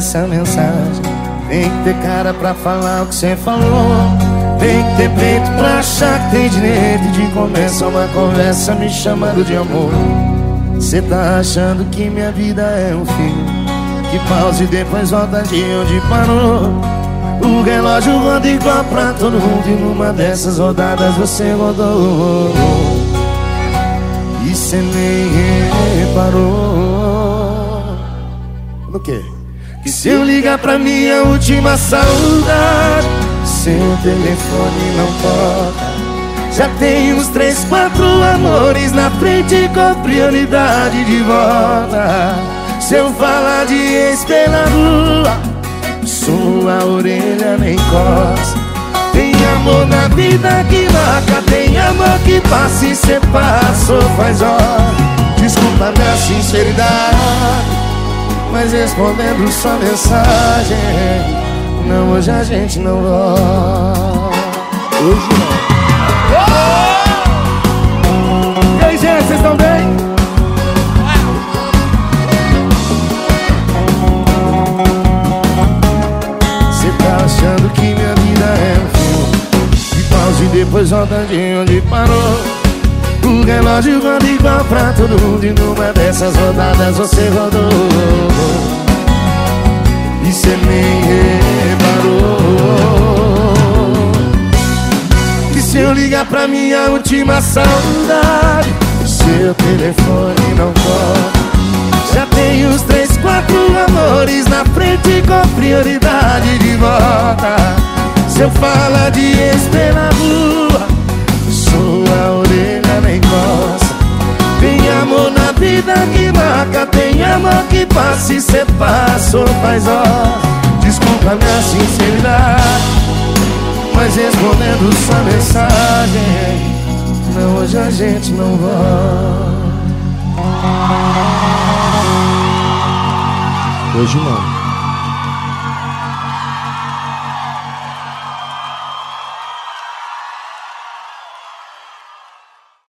essa mensagem. Tem que ter cara pra falar o que cê falou. Tem que ter peito pra achar que tem direito de começar uma conversa me chamando de amor. Cê tá achando que minha vida é um filme que pausa e depois volta de onde parou. O relógio roda igual pra todo mundo e numa dessas rodadas você rodou. E cê nem reparou no quê? Que se eu ligar pra minha última saudade, seu telefone não toca. Já tem uns 3, 4 amores na frente com prioridade de volta. Se eu falar de ex pela rua, sua orelha nem coça. Tem amor na vida que marca, tem amor que passa e cê passou faz hora. Desculpa minha sinceridade, mas respondendo sua mensagem, não, hoje a gente não volta. Hoje não. E aí, gente, vocês estão bem? Cê tá achando que minha vida é um filme que pausa e depois volta de onde parou. O relógio roda igual pra todo mundo e numa dessas rodadas você rodou. E cê nem reparou que se eu ligar pra minha última saudade, seu telefone não toca. Já tem uns 3, 4 amores na frente com prioridade de volta. Se eu falar de ex pela rua, sua orelha nem coça. Tem amor na vida que marca, tem amor que passa e cê passou faz hora. Desculpa minha sinceridade, mas respondendo sua mensagem, não, hoje a gente não volta. Hoje não.